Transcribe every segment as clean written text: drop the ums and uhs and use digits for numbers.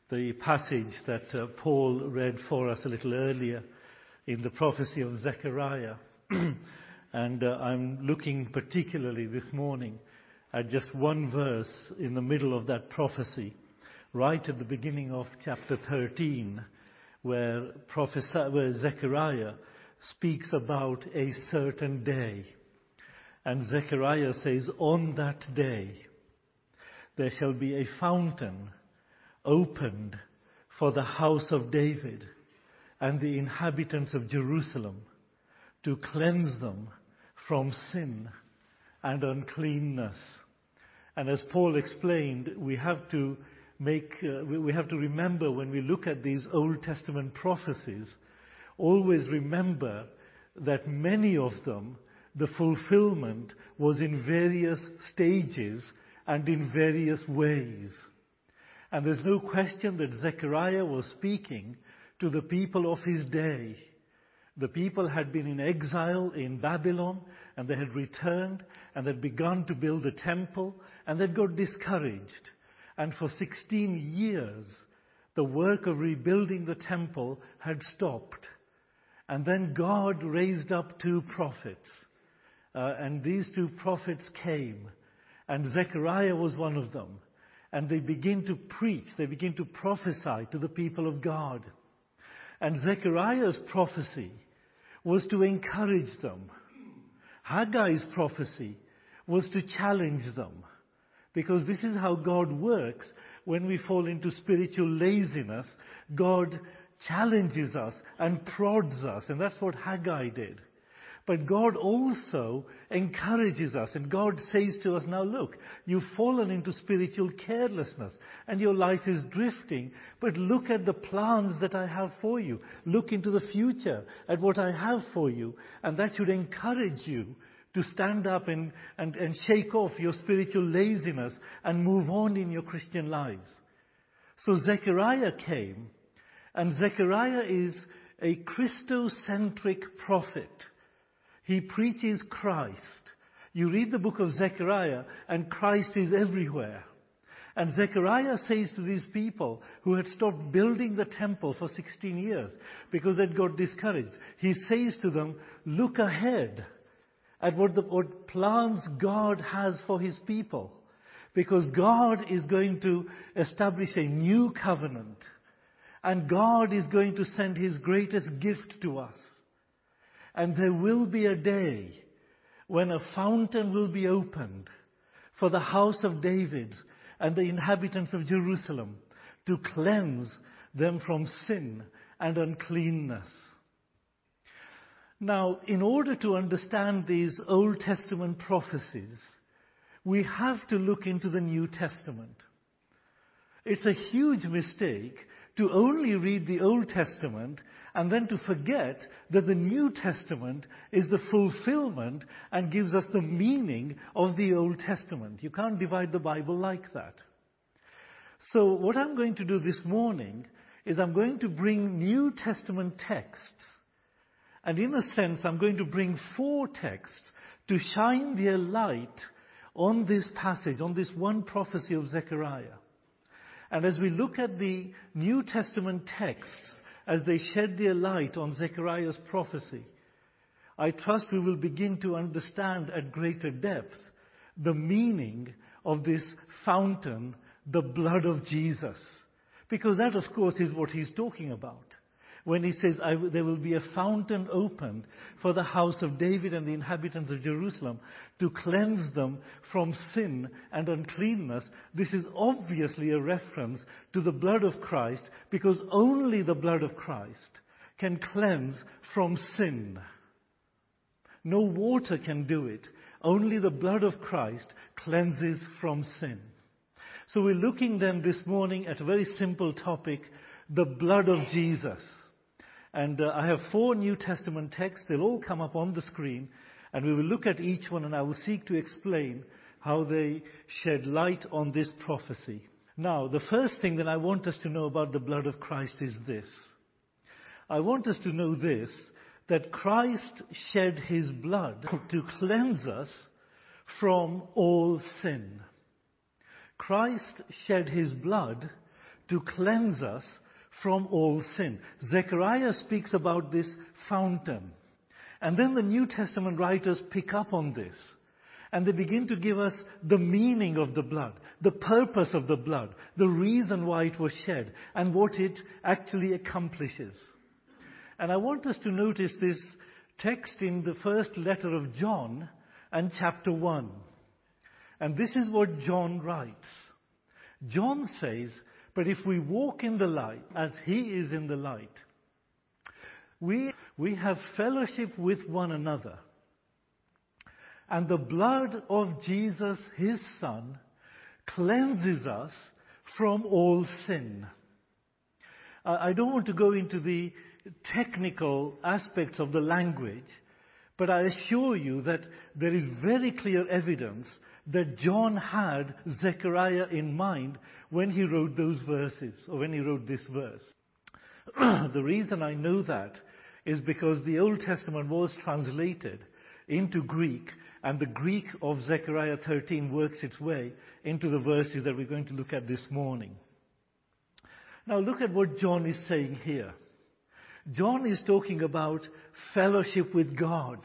the passage that Paul read for us a little earlier in the prophecy of Zechariah. And I'm looking particularly this morning at just one verse in the middle of that prophecy, right at the beginning of chapter 13, where Zechariah speaks about a certain day. And Zechariah says, "On that day there shall be a fountain opened for the house of David and the inhabitants of Jerusalem, to cleanse them from sin and uncleanness." And as Paul explained, we have to remember when we look at these Old Testament prophecies, always remember that many of them, the fulfillment was in various stages and in various ways. And there's no question that Zechariah was speaking to the people of his day. The people had been in exile in Babylon, and they had returned and had begun to build a temple, and they got discouraged. And for 16 years, the work of rebuilding the temple had stopped. And then God raised up two prophets. And these two prophets came. And Zechariah was one of them. And they begin to preach, they begin to prophesy to the people of God. And Zechariah's prophecy was to encourage them. Haggai's prophecy was to challenge them. Because this is how God works. When we fall into spiritual laziness, God challenges us and prods us. And that's what Haggai did. But God also encourages us. And God says to us, now look, you've fallen into spiritual carelessness and your life is drifting. But look at the plans that I have for you. Look into the future at what I have for you. And that should encourage you to stand up and shake off your spiritual laziness and move on in your Christian lives. So Zechariah came, and Zechariah is a Christocentric prophet. He preaches Christ. You read the book of Zechariah, and Christ is everywhere. And Zechariah says to these people who had stopped building the temple for 16 years because they'd got discouraged, he says to them, look ahead at what plans God has for his people. Because God is going to establish a new covenant. And God is going to send his greatest gift to us. And there will be a day when a fountain will be opened for the house of David and the inhabitants of Jerusalem to cleanse them from sin and uncleanness. Now, in order to understand these Old Testament prophecies, we have to look into the New Testament. It's a huge mistake to only read the Old Testament and then to forget that the New Testament is the fulfillment and gives us the meaning of the Old Testament. You can't divide the Bible like that. So what I'm going to do this morning is I'm going to bring New Testament texts. And in a sense, I'm going to bring 4 texts to shine their light on this passage, on this one prophecy of Zechariah. And as we look at the New Testament texts, as they shed their light on Zechariah's prophecy, I trust we will begin to understand at greater depth the meaning of this fountain, the blood of Jesus. Because that, of course, is what he's talking about. When he says, there will be a fountain opened for the house of David and the inhabitants of Jerusalem to cleanse them from sin and uncleanness, this is obviously a reference to the blood of Christ, because only the blood of Christ can cleanse from sin. No water can do it. Only the blood of Christ cleanses from sin. So we're looking then this morning at a very simple topic, the blood of Jesus. And I have 4 New Testament texts. They'll all come up on the screen. And we will look at each one, and I will seek to explain how they shed light on this prophecy. Now, the first thing that I want us to know about the blood of Christ is this. I want us to know this, that Christ shed his blood to cleanse us from all sin. Christ shed his blood to cleanse us from all sin. Zechariah speaks about this fountain. And then the New Testament writers pick up on this. And they begin to give us the meaning of the blood, the purpose of the blood, the reason why it was shed, and what it actually accomplishes. And I want us to notice this text in the first letter of John and chapter 1. And this is what John writes. John says, "But if we walk in the light as he is in the light, we have fellowship with one another. And the blood of Jesus, his Son, cleanses us from all sin." I don't want to go into the technical aspects of the language, but I assure you that there is very clear evidence that John had Zechariah in mind when he wrote those verses, or when he wrote this verse. The reason I know that is because the Old Testament was translated into Greek, and the Greek of Zechariah 13 works its way into the verses that we're going to look at this morning. Now look at what John is saying here. John is talking about fellowship with God.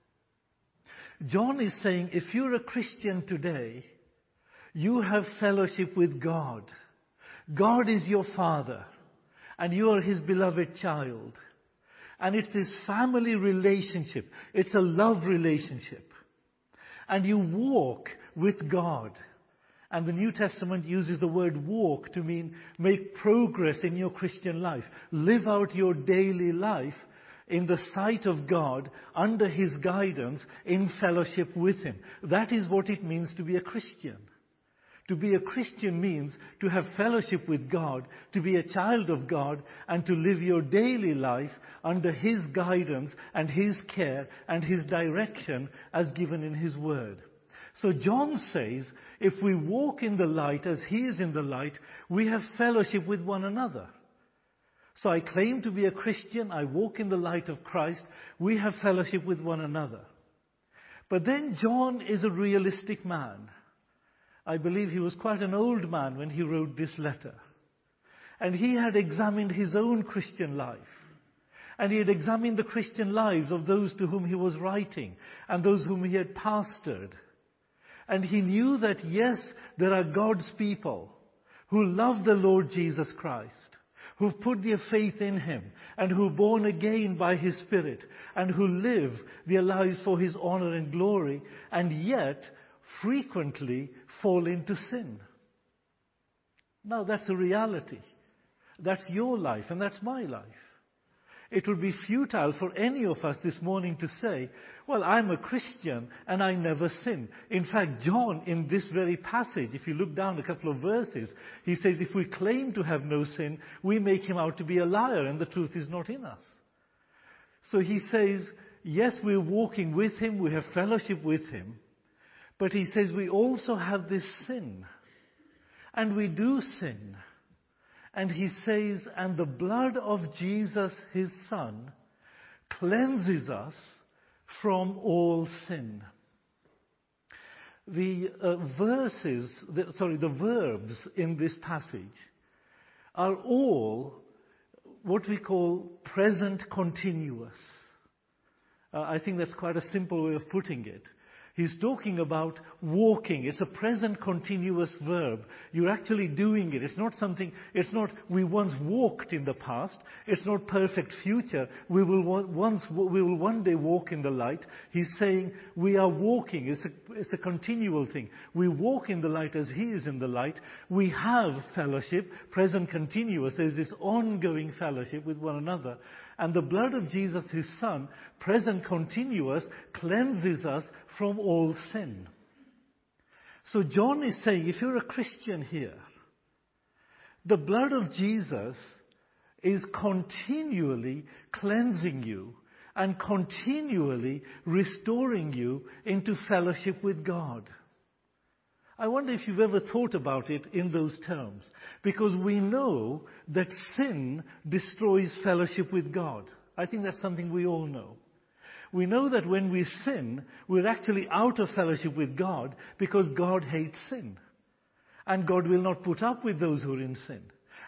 John is saying, if you're a Christian today, you have fellowship with God. God is your Father, and you are his beloved child. And it's this family relationship. It's a love relationship. And you walk with God. And the New Testament uses the word walk to mean make progress in your Christian life. Live out your daily life in the sight of God, under his guidance, in fellowship with him. That is what it means to be a Christian. To be a Christian means to have fellowship with God, to be a child of God, and to live your daily life under his guidance and his care and his direction as given in his word. So John says, if we walk in the light as he is in the light, we have fellowship with one another. So I claim to be a Christian, I walk in the light of Christ, we have fellowship with one another. But then John is a realistic man. I believe he was quite an old man when he wrote this letter. And he had examined his own Christian life. And he had examined the Christian lives of those to whom he was writing and those whom he had pastored. And he knew that, yes, there are God's people who love the Lord Jesus Christ, who've put their faith in him, and who are born again by his Spirit, and who live their lives for his honor and glory, and yet frequently fall into sin. Now that's a reality. That's your life, and that's my life. It would be futile for any of us this morning to say, well, I'm a Christian and I never sin. In fact, John, in this very passage, if you look down a couple of verses, he says if we claim to have no sin, we make him out to be a liar and the truth is not in us. So he says, yes, we're walking with him, we have fellowship with him, but he says we also have this sin. And we do sin. And he says, and the blood of Jesus, his Son, cleanses us from all sin. The verbs in this passage are all what we call present continuous. I think that's quite a simple way of putting it. He's talking about walking. It's a present continuous verb. You're actually doing it. It's not we once walked in the past. It's not perfect future. We will one day walk in the light. He's saying we are walking. It's a continual thing. We walk in the light as he is in the light. We have fellowship, present continuous. There's this ongoing fellowship with one another. And the blood of Jesus, his Son, present continuous, cleanses us from all sin. So John is saying, if you're a Christian here, the blood of Jesus is continually cleansing you and continually restoring you into fellowship with God. I wonder if you've ever thought about it in those terms. Because we know that sin destroys fellowship with God. I think that's something we all know. We know that when we sin, we're actually out of fellowship with God because God hates sin. And God will not put up with those who are in sin.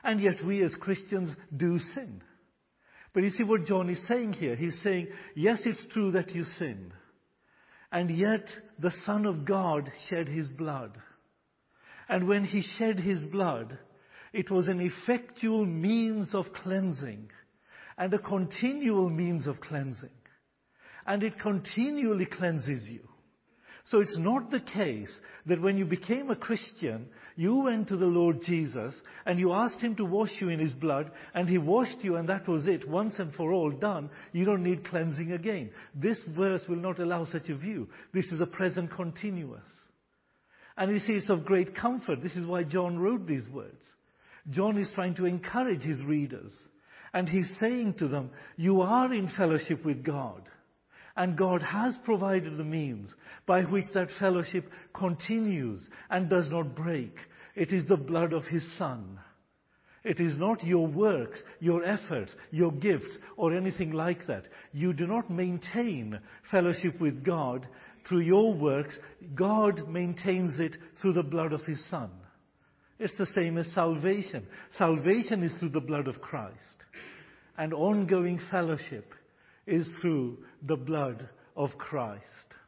And yet we as Christians do sin. But you see what John is saying here? He's saying, yes, it's true that you sin. And yet the Son of God shed his blood. And when he shed his blood, it was an effectual means of cleansing and a continual means of cleansing. And it continually cleanses you. So it's not the case that when you became a Christian, you went to the Lord Jesus and you asked him to wash you in his blood and he washed you and that was it, once and for all done. You don't need cleansing again. This verse will not allow such a view. This is a present continuous. And you see, it's of great comfort. This is why John wrote these words. John is trying to encourage his readers. And he's saying to them, you are in fellowship with God. And God has provided the means by which that fellowship continues and does not break. It is the blood of his Son. It is not your works, your efforts, your gifts, or anything like that. You do not maintain fellowship with God through your works. God maintains it through the blood of his Son. It's the same as salvation. Salvation is through the blood of Christ. And ongoing fellowship is through the blood of Christ.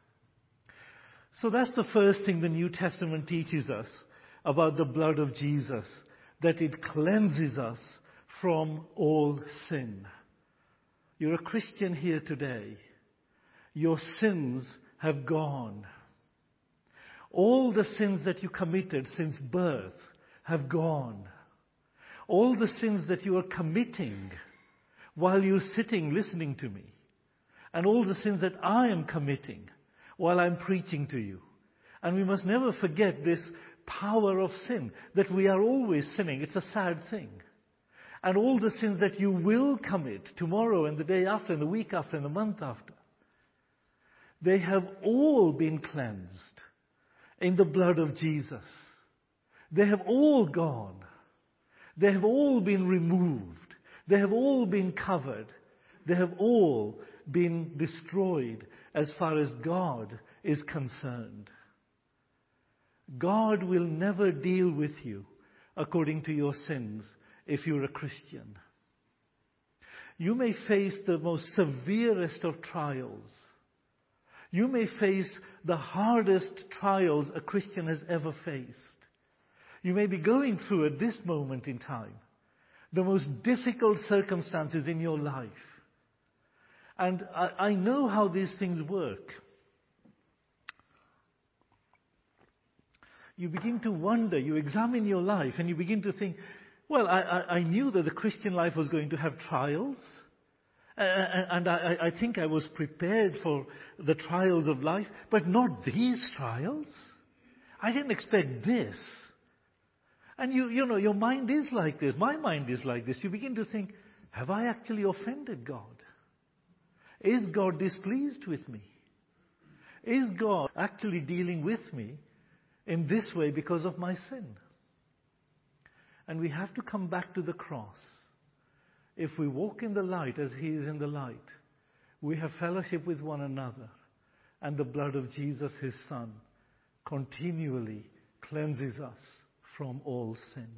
So that's the first thing the New Testament teaches us about the blood of Jesus, that it cleanses us from all sin. You're a Christian here today. Your sins have gone. All the sins that you committed since birth have gone. All the sins that you are committing while you're sitting listening to me, and all the sins that I am committing while I'm preaching to you. And we must never forget this power of sin, that we are always sinning. It's a sad thing. And all the sins that you will commit tomorrow and the day after and the week after and the month after, they have all been cleansed in the blood of Jesus. They have all gone. They have all been removed. They have all been covered. They have all been destroyed as far as God is concerned. God will never deal with you according to your sins if you're a Christian. You may face the most severest of trials. You may face the hardest trials a Christian has ever faced. You may be going through at this moment in time the most difficult circumstances in your life. And I know how these things work. You begin to wonder, you examine your life and you begin to think, well, I knew that the Christian life was going to have trials. And I think I was prepared for the trials of life, but not these trials. I didn't expect this. And you know, your mind is like this. My mind is like this. You begin to think, have I actually offended God? Is God displeased with me? Is God actually dealing with me in this way because of my sin? And we have to come back to the cross. If we walk in the light as he is in the light, we have fellowship with one another. And the blood of Jesus, his Son, continually cleanses us from all sin.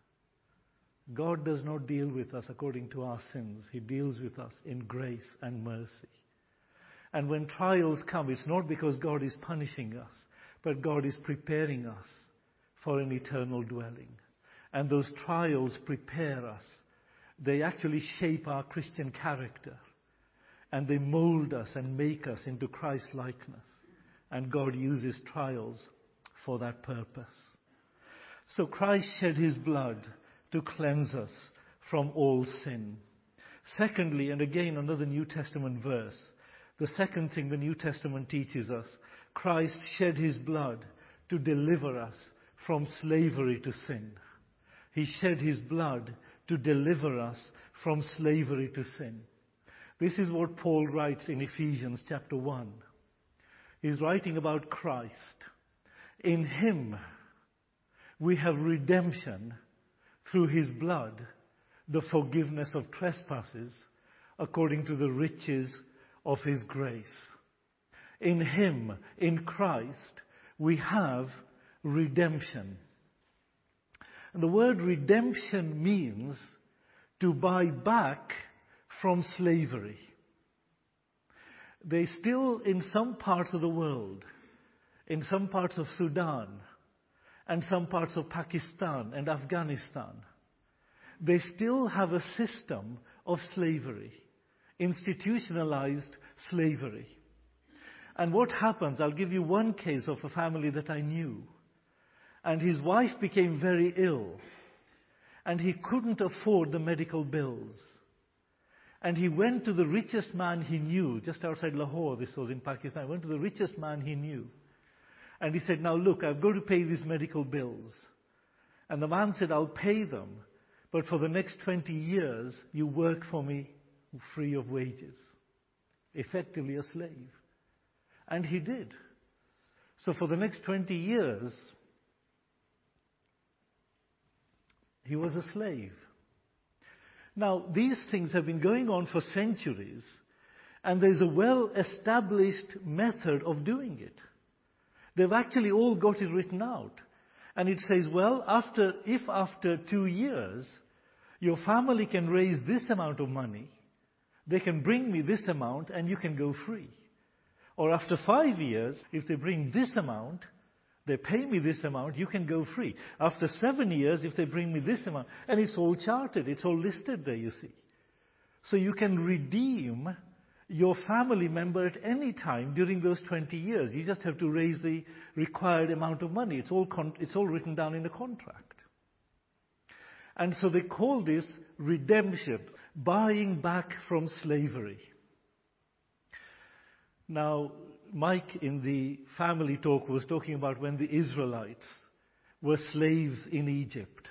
God does not deal with us according to our sins. He deals with us in grace and mercy. And when trials come, it's not because God is punishing us, but God is preparing us for an eternal dwelling. And those trials prepare us. They actually shape our Christian character. And they mold us and make us into Christ-likeness. And God uses trials for that purpose. So Christ shed his blood to cleanse us from all sin. Secondly, and again another New Testament verse, the second thing the New Testament teaches us, Christ shed his blood to deliver us from slavery to sin. He shed his blood to deliver us from slavery to sin. This is what Paul writes in Ephesians chapter 1. He's writing about Christ. In him we have redemption through his blood, the forgiveness of trespasses, according to the riches of his grace. In him, in Christ, we have redemption. And the word redemption means to buy back from slavery. They still, in some parts of the world, in some parts of Sudan, and some parts of Pakistan and Afghanistan, they still have a system of slavery, institutionalized slavery. And what happens, I'll give you one case of a family that I knew. And his wife became very ill, and he couldn't afford the medical bills. And he went to the richest man he knew, just outside Lahore, this was in Pakistan. He went to the richest man he knew. And he said, now look, I've got to pay these medical bills. And the man said, I'll pay them, but for the next 20 years, you work for me free of wages. Effectively a slave. And he did. So for the next 20 years, he was a slave. Now, these things have been going on for centuries, and there's a well-established method of doing it. They've actually all got it written out. And it says, well, if after 2 years, your family can raise this amount of money, they can bring me this amount and you can go free. Or after 5 years, if they bring this amount, they pay me this amount, you can go free. After 7 years, if they bring me this amount, and it's all charted, it's all listed there, you see. So you can redeem your family member at any time during those 20 years. You just have to raise the required amount of money. It's all written down in a contract. And so they call this redemption, buying back from slavery. Now, Mike in the family talk was talking about when the Israelites were slaves in Egypt.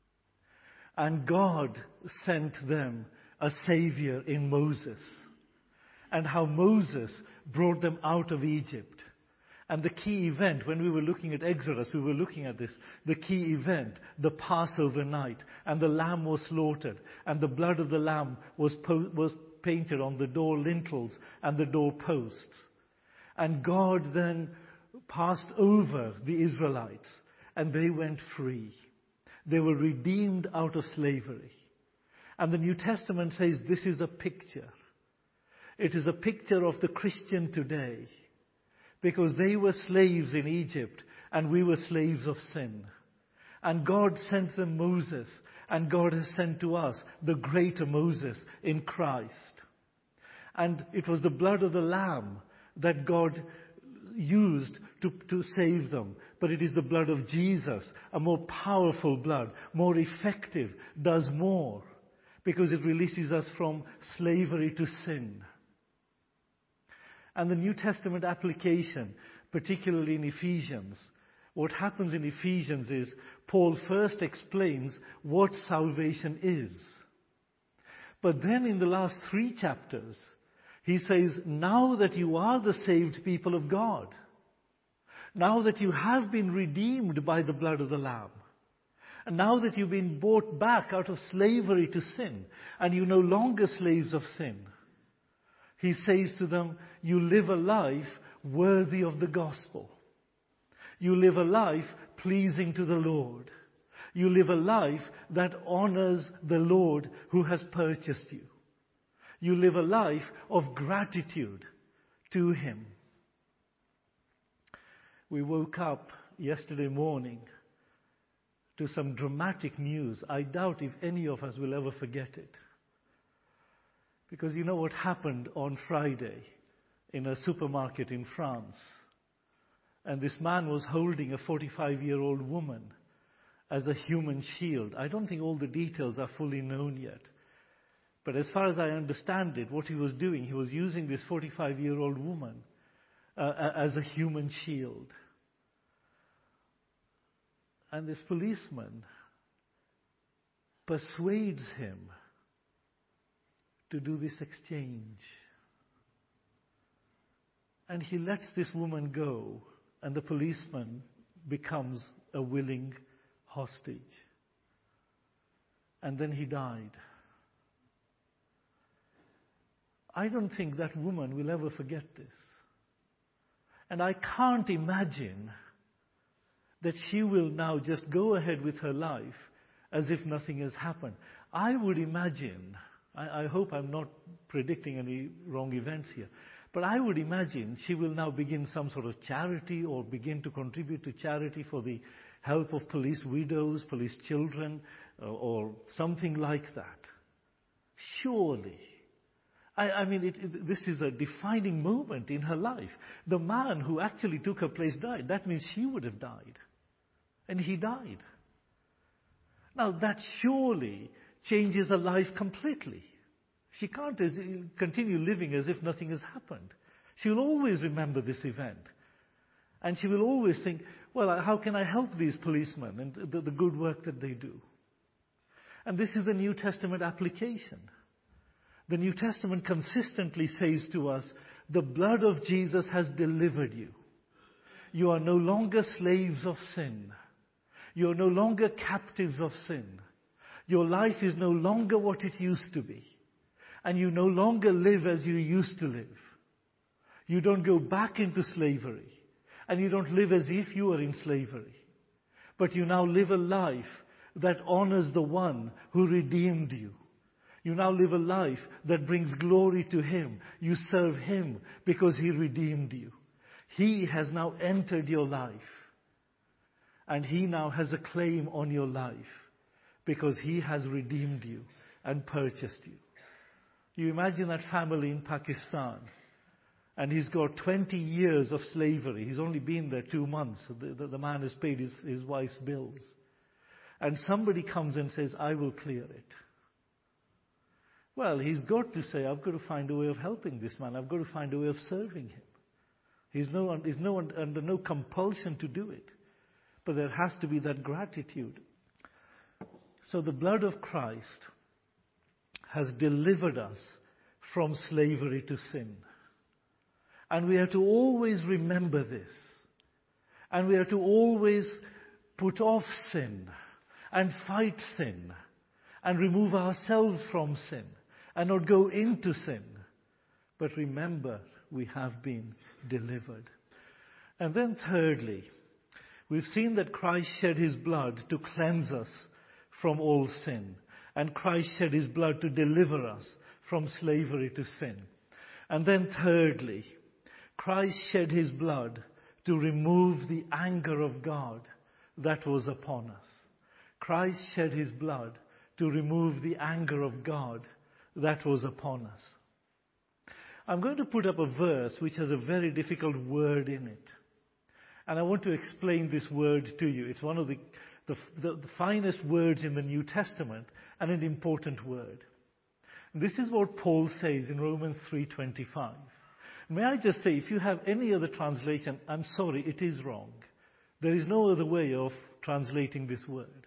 And God sent them a savior in Moses. And how Moses brought them out of Egypt. And the key event, when we were looking at Exodus, we were looking at this, the key event, the Passover night, and the lamb was slaughtered, and the blood of the lamb was painted on the door lintels and the door posts. And God then passed over the Israelites, and they went free. They were redeemed out of slavery. And the New Testament says this is a picture. It is a picture of the Christian today, because they were slaves in Egypt and we were slaves of sin. And God sent them Moses, and God has sent to us the greater Moses in Christ. And it was the blood of the Lamb that God used to save them. But it is the blood of Jesus, a more powerful blood, more effective, does more, because it releases us from slavery to sin. And the New Testament application, particularly in Ephesians, what happens in Ephesians is Paul first explains what salvation is. But then in the last 3 chapters, he says, now that you are the saved people of God, now that you have been redeemed by the blood of the Lamb, and now that you've been bought back out of slavery to sin, and you're no longer slaves of sin, he says to them, you live a life worthy of the gospel. You live a life pleasing to the Lord. You live a life that honors the Lord who has purchased you. You live a life of gratitude to Him. We woke up yesterday morning to some dramatic news. I doubt if any of us will ever forget it. Because you know what happened on Friday in a supermarket in France. And this man was holding a 45-year-old woman as a human shield. I don't think all the details are fully known yet. But as far as I understand it, what he was doing, he was using this 45-year-old woman as a human shield. And this policeman persuades him to do this exchange. And he lets this woman go, and the policeman becomes a willing hostage. And then he died. I don't think that woman will ever forget this. And I can't imagine that she will now just go ahead with her life as if nothing has happened. I would imagine, I hope I'm not predicting any wrong events here, but I would imagine she will now begin some sort of charity or begin to contribute to charity for the help of police widows, police children, or something like that. Surely. I mean, this is a defining moment in her life. The man who actually took her place died. That means she would have died. And he died. Now that surely changes her life completely. She can't continue living as if nothing has happened. She will always remember this event. And she will always think, well, how can I help these policemen and the good work that they do? And this is the New Testament application. The New Testament consistently says to us, the blood of Jesus has delivered you. You are no longer slaves of sin. You are no longer captives of sin. Your life is no longer what it used to be. And you no longer live as you used to live. You don't go back into slavery. And you don't live as if you were in slavery. But you now live a life that honors the one who redeemed you. You now live a life that brings glory to Him. You serve Him because He redeemed you. He has now entered your life. And He now has a claim on your life because He has redeemed you and purchased you. You imagine that family in Pakistan, and he's got 20 years of slavery. He's only been there 2 months. The man has paid his wife's bills. And somebody comes and says, I will clear it. Well, he's got to say, I've got to find a way of helping this man. I've got to find a way of serving him. He's under no compulsion to do it. But there has to be that gratitude. So the blood of Christ has delivered us from slavery to sin. And we have to always remember this. And we have to always put off sin and fight sin and remove ourselves from sin and not go into sin. But remember, we have been delivered. And then thirdly, we've seen that Christ shed His blood to cleanse us from all sin. And Christ shed His blood to deliver us from slavery to sin. And then thirdly, Christ shed His blood to remove the anger of God that was upon us. Christ shed His blood to remove the anger of God that was upon us. I'm going to put up a verse which has a very difficult word in it. And I want to explain this word to you. It's one of the finest words in the New Testament and an important word. This is what Paul says in Romans 3:25. May I just say, if you have any other translation, I'm sorry, it is wrong. There is no other way of translating this word.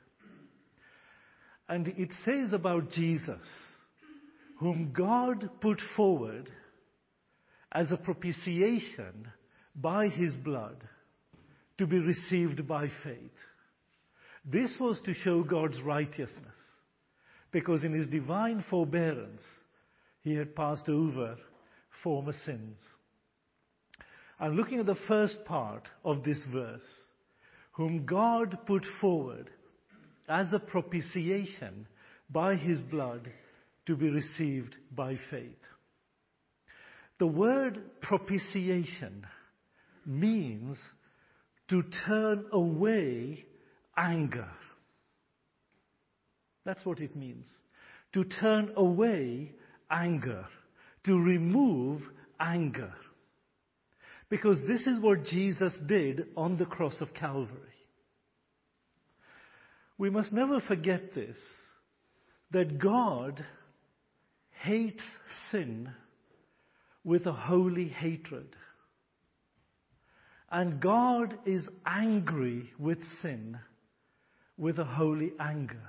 And it says about Jesus, whom God put forward as a propitiation by His blood to be received by faith. This was to show God's righteousness, because in His divine forbearance, He had passed over former sins. I'm looking at the first part of this verse, whom God put forward as a propitiation by His blood to be received by faith. The word propitiation means to turn away anger. That's what it means. To turn away anger. To remove anger. Because this is what Jesus did on the cross of Calvary. We must never forget this, that God hates sin with a holy hatred. And God is angry with sin with a holy anger.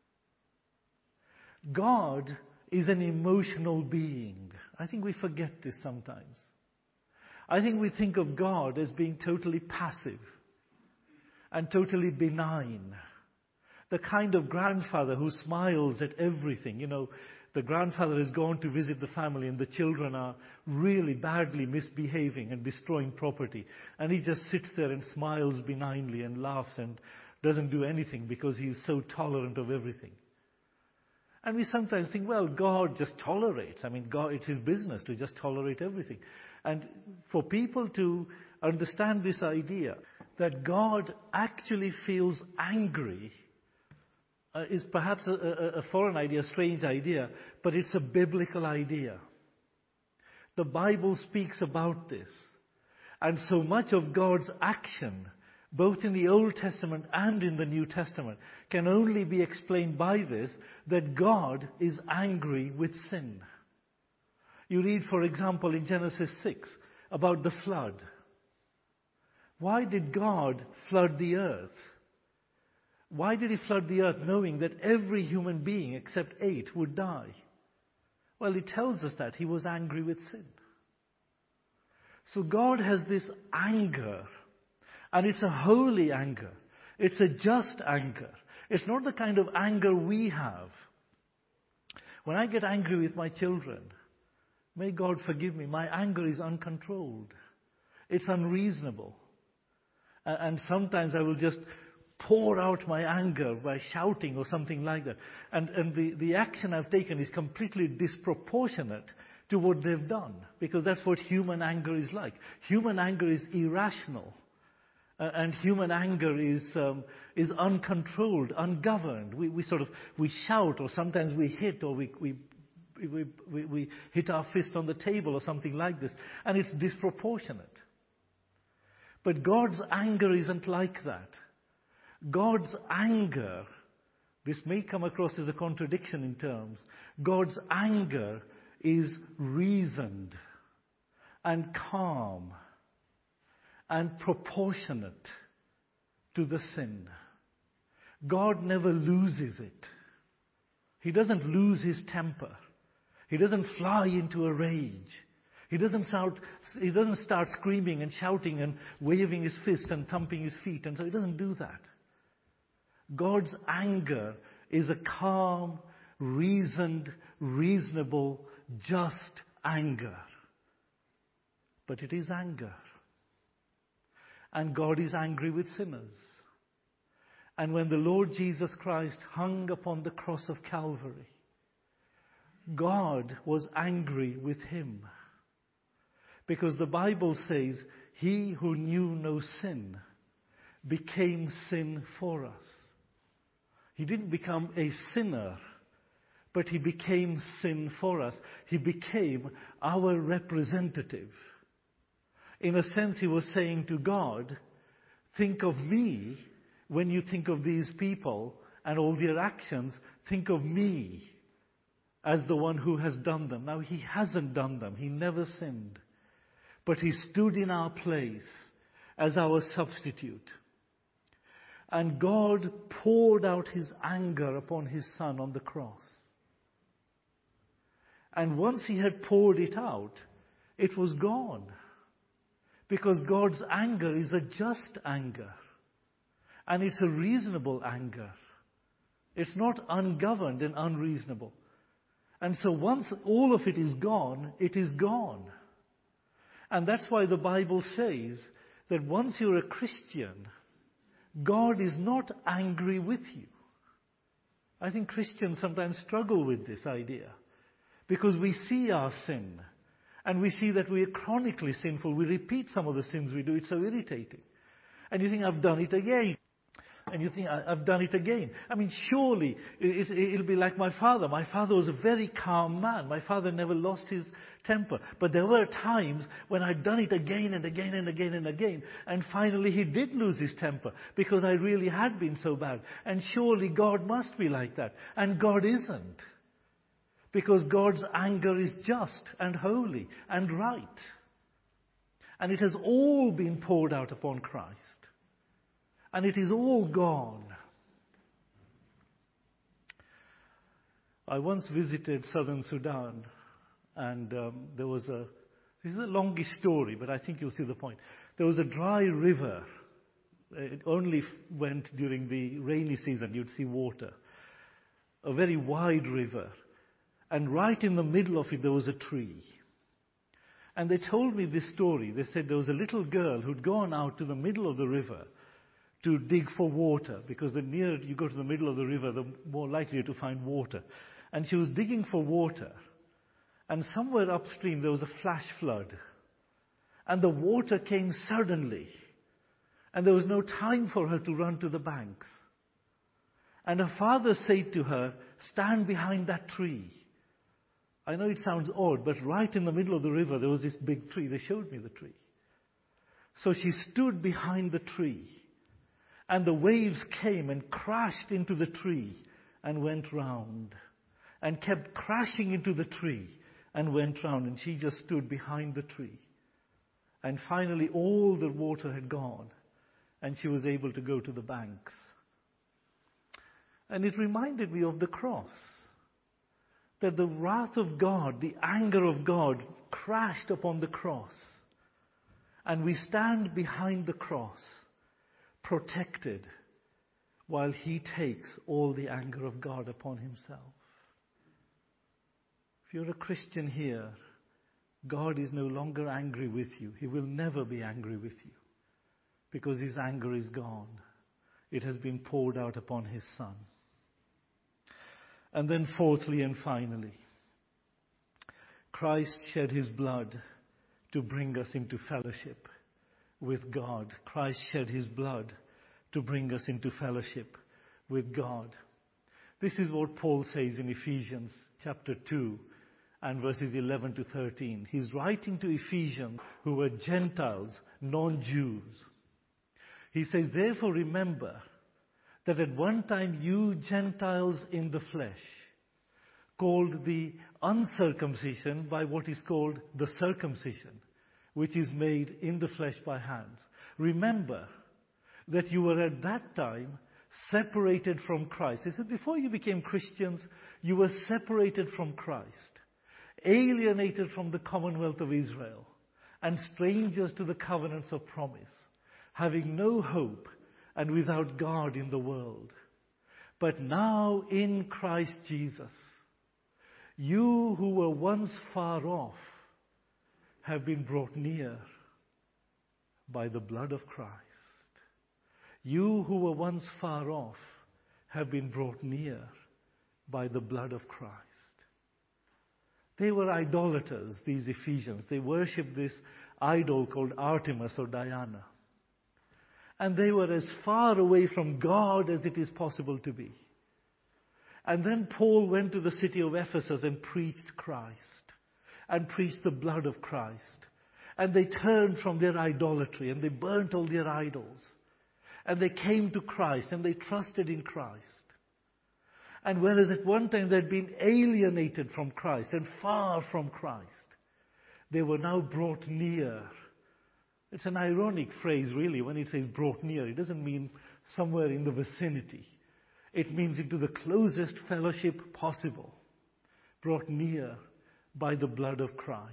God is an emotional being. I think we forget this sometimes. I think we think of God as being totally passive and totally benign. The kind of grandfather who smiles at everything. The grandfather has gone to visit the family and the children are really badly misbehaving and destroying property. And he just sits there and smiles benignly and laughs and doesn't do anything because he's so tolerant of everything. And we sometimes think, well, God just tolerates. God, it's his business to just tolerate everything. And for people to understand this idea that God actually feels angry is perhaps a foreign idea, a strange idea, but it's a biblical idea. The Bible speaks about this. And so much of God's action, both in the Old Testament and in the New Testament, can only be explained by this, that God is angry with sin. You read, for example, in Genesis 6 about the flood. Why did God flood the earth? Why did he flood the earth knowing that every human being except 8 would die? Well, it tells us that he was angry with sin. So God has this anger, and it's a holy anger. It's a just anger. It's not the kind of anger we have. When I get angry with my children, may God forgive me, my anger is uncontrolled. It's unreasonable. And sometimes I will just pour out my anger by shouting or something like that. And the action I've taken is completely disproportionate to what they've done, because that's what human anger is like. Human anger is irrational. And human anger is uncontrolled, ungoverned. We shout, or sometimes we hit, or we hit our fist on the table or something like this. And it's disproportionate. But God's anger isn't like that. God's anger, this may come across as a contradiction in terms. God's anger is reasoned and calm and proportionate to the sin. God never loses it. He doesn't lose his temper. He doesn't fly into a rage. He doesn't start screaming and shouting and waving his fist and thumping his feet, and so he doesn't do that. God's anger is a calm, reasoned, reasonable, just anger. But it is anger. And God is angry with sinners. And when the Lord Jesus Christ hung upon the cross of Calvary, God was angry with him. Because the Bible says, he who knew no sin became sin for us. He didn't become a sinner, but he became sin for us. He became our representative. In a sense, he was saying to God, think of me when you think of these people and all their actions. Think of me as the one who has done them. Now, he hasn't done them. He never sinned. But he stood in our place as our substitute. And God poured out his anger upon his Son on the cross. And once he had poured it out, it was gone. Because God's anger is a just anger. And it's a reasonable anger. It's not ungoverned and unreasonable. And so once all of it is gone, it is gone. And that's why the Bible says that once you're a Christian, God is not angry with you. I think Christians sometimes struggle with this idea because we see our sin and we see that we are chronically sinful. We repeat some of the sins we do. It's so irritating. And you think, I've done it again. And you think, I've done it again. Surely it'll be like my father. My father was a very calm man. My father never lost his temper. But there were times when I'd done it again and again and again and again. And finally he did lose his temper because I really had been so bad. And surely God must be like that. And God isn't. Because God's anger is just and holy and right. And it has all been poured out upon Christ. And it is all gone. I once visited southern Sudan, and this is a longish story, but I think you'll see the point. There was a dry river It only went during the rainy season. You'd see water. A very wide river. And right in the middle of it, there was a tree. And they told me this story. They said there was a little girl who'd gone out to the middle of the river to dig for water, because the nearer you go to the middle of the river, the more likely to find water. And she was digging for water. And somewhere upstream, there was a flash flood. And the water came suddenly. And there was no time for her to run to the banks. And her father said to her, "Stand behind that tree." I know it sounds odd, but right in the middle of the river, there was this big tree. They showed me the tree. So she stood behind the tree. And the waves came and crashed into the tree and went round. And kept crashing into the tree and went round. And she just stood behind the tree. And finally, all the water had gone. And she was able to go to the banks. And it reminded me of the cross. That the wrath of God, the anger of God, crashed upon the cross. And we stand behind the cross, protected, while He takes all the anger of God upon Himself. If you're a Christian here, God is no longer angry with you. He will never be angry with you, because His anger is gone. It has been poured out upon His Son. And then fourthly and finally, Christ shed His blood to bring us into fellowship with God. Christ shed His blood to bring us into fellowship with God. This is what Paul says in Ephesians chapter 2 and verses 11 to 13. He's writing to Ephesians who were Gentiles, non-Jews. He says, "Therefore remember that at one time you Gentiles in the flesh, called the uncircumcision by what is called the circumcision, which is made in the flesh by hands. Remember that you were at that time separated from Christ." He said, before you became Christians, you were separated from Christ, alienated from the commonwealth of Israel, and strangers to the covenants of promise, having no hope and without God in the world. But now in Christ Jesus, you who were once far off have been brought near by the blood of Christ. You who were once far off have been brought near by the blood of Christ. They were idolaters, these Ephesians. They worshipped this idol called Artemis or Diana. And they were as far away from God as it is possible to be. And then Paul went to the city of Ephesus and preached Christ. And preached the blood of Christ. And they turned from their idolatry and they burnt all their idols. And they came to Christ and they trusted in Christ. And whereas at one time they had been alienated from Christ and far from Christ, they were now brought near. It's an ironic phrase, really, when it says brought near. It doesn't mean somewhere in the vicinity. It means into the closest fellowship possible. Brought near by the blood of Christ.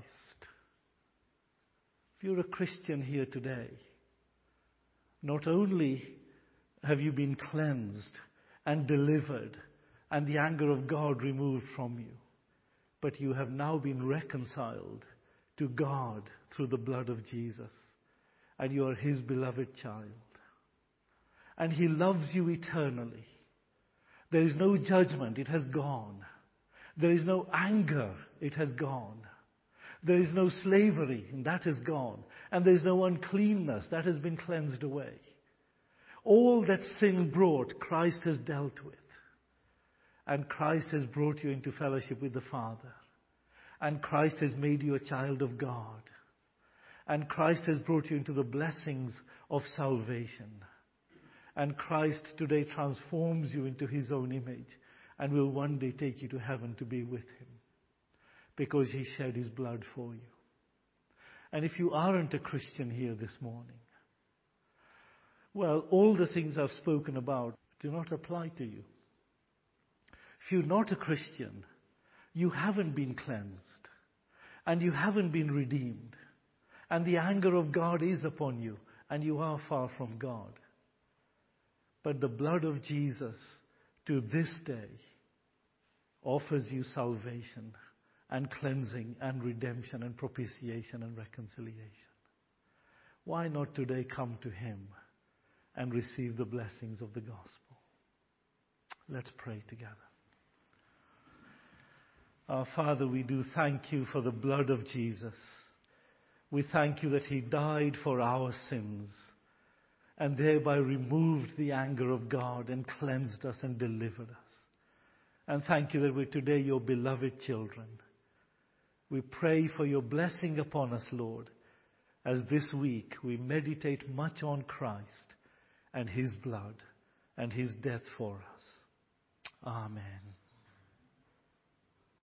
If you're a Christian here today, not only have you been cleansed and delivered and the anger of God removed from you, but you have now been reconciled to God through the blood of Jesus. And you are His beloved child. And He loves you eternally. There is no judgment, it has gone. There is no anger, it has gone. There is no slavery, and that has gone. And there is no uncleanness, that has been cleansed away. All that sin brought, Christ has dealt with. And Christ has brought you into fellowship with the Father. And Christ has made you a child of God. And Christ has brought you into the blessings of salvation. And Christ today transforms you into His own image and will one day take you to heaven to be with Him, because He shed His blood for you. And if you aren't a Christian here this morning, well, all the things I've spoken about do not apply to you. If you're not a Christian, you haven't been cleansed and you haven't been redeemed. And the anger of God is upon you, and you are far from God. But the blood of Jesus to this day offers you salvation and cleansing and redemption and propitiation and reconciliation. Why not today come to Him and receive the blessings of the gospel? Let's pray together. Our Father, we do thank you for the blood of Jesus. We thank you that He died for our sins and thereby removed the anger of God and cleansed us and delivered us. And thank you that we're today your beloved children. We pray for your blessing upon us, Lord, as this week we meditate much on Christ and His blood and His death for us. Amen.